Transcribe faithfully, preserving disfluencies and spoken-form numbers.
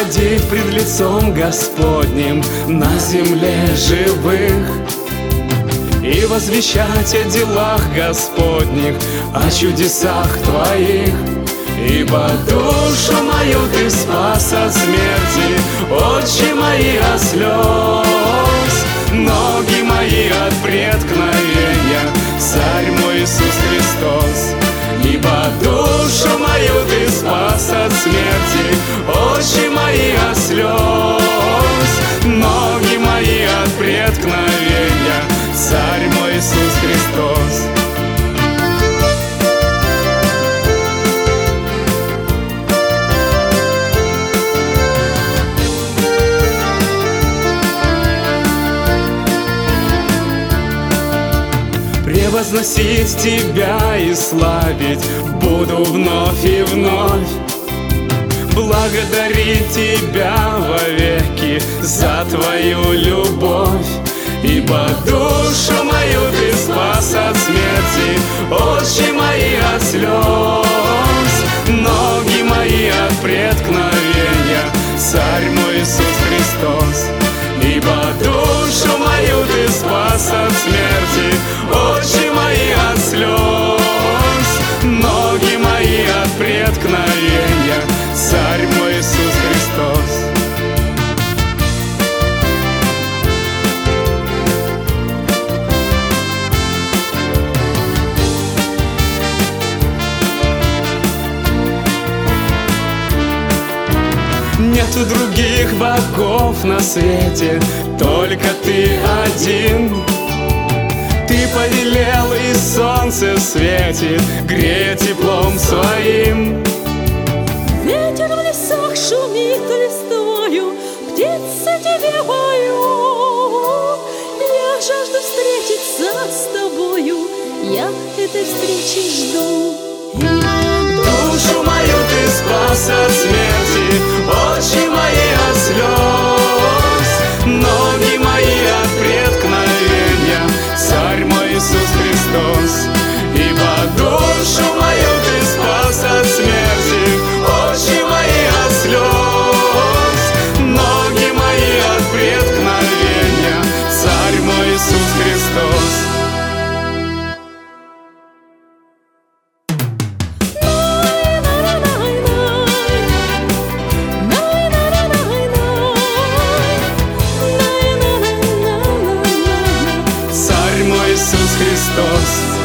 ходить пред лицом Господним на земле живых и возвещать о делах Господних, о чудесах Твоих. Ибо душу мою Ты спас от смерти, очи мои от слез, ноги мои от преткновения, Царь мой Иисус Христос. Ибо душу мою Ты спас от смерти, очи мои от слез, ноги мои от преткновения, Царь мой Иисус Христос. Превозносить Тебя и славить буду вновь и вновь, благодарить Тебя вовеки за Твою любовь. Ибо душу мою Ты спас от смерти, очи мои от слез, ноги мои от преткновения, Царь мой Иисус Христос. Ибо душу мою Ты спас от смерти, очи мои от слез, ноги мои от преткновения, Царь мой Иисус Христос. Нету других богов на свете, только Ты один. Ты повелел, и солнце светит, грея теплом своим. Ветер в лесах шумит листвою, птицы Тебе поют. Я жажду встретиться с Тобою, я этой встречи жду. Душу мою Ты спас от смерти, очи мои от слез, ноги мои от преткновения, Царь мой Иисус Христос. Ибо душу мою Ты спас от смерти, очи мои от слез, ноги мои от преткновения, Царь мой Иисус Христос. Иисус Христос.